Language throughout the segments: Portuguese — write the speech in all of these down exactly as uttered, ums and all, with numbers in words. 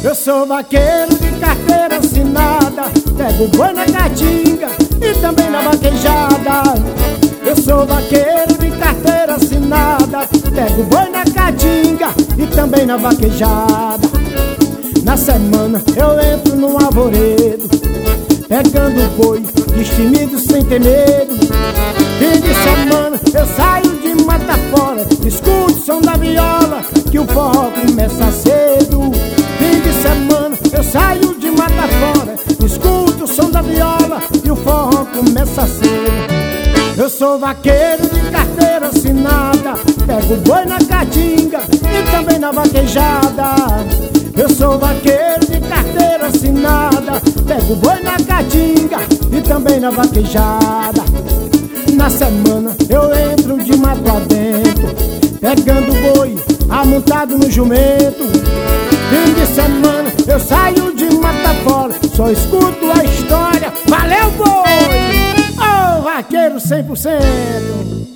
Eu sou vaqueiro de carteira assinada, pego boi na caatinga e também na vaquejada. Eu sou vaqueiro de carteira assinada, pego boi na caatinga e também na vaquejada. Na semana eu entro num arvoredo, pegando boi, destemido sem ter medo. Fim de semana eu saio de mata fora, escuto o som da viola, que o forró começa cedo. Fim de semana eu saio de mata fora, escuto o som da viola, e o forró começa cedo. Eu sou vaqueiro de carteira assinada, pego boi na caatinga e também na vaquejada. Eu sou vaqueiro de carteira assinada, pego boi na caatinga e também na vaquejada. Na semana eu entro de mato adentro, pegando boi, amontado no jumento. Fim de semana eu saio de mata fora, só escuto a história, valeu boi! Ô, oh, vaqueiro cem por cento.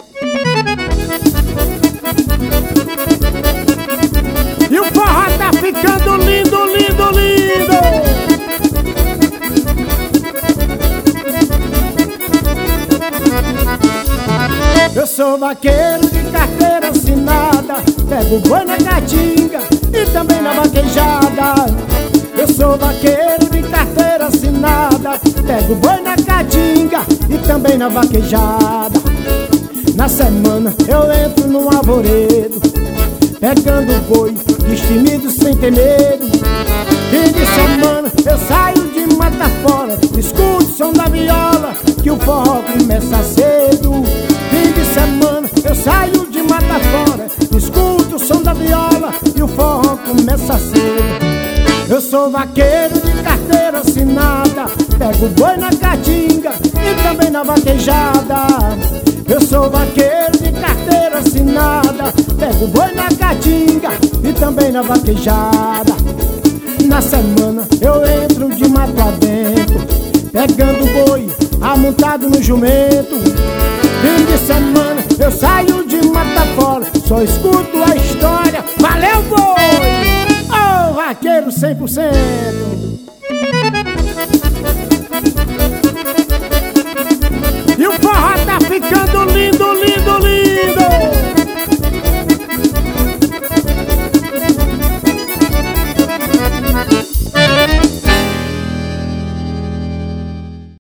E o forró tá ficando lindo, lindo, lindo. Eu sou vaqueiro de carteira assinada, pego boi na caatinga e também na vaquejada. Eu sou vaqueiro de carteira assinada, pego boi na caatinga e também na vaquejada. Na semana eu entro num arvoredo, pegando boi, destemido sem ter medo. Fim de semana eu saio de mata fora, escuto o som da viola, que o forró começa cedo. Fim de semana eu saio de mata fora, escuto o som da viola, e o forró começa cedo. Eu sou vaqueiro de carteira assinada, pego boi na caatinga e também na vaquejada. Eu sou vaqueiro de carteira assinada, pego boi na caatinga e também na vaquejada. Na semana eu entro de mato adentro, pegando boi, amontado no jumento. Fim de semana eu saio de mata fora, só escuto a história, valeu boi! Ô, oh, vaqueiro cem por cento. E o forró tá ficando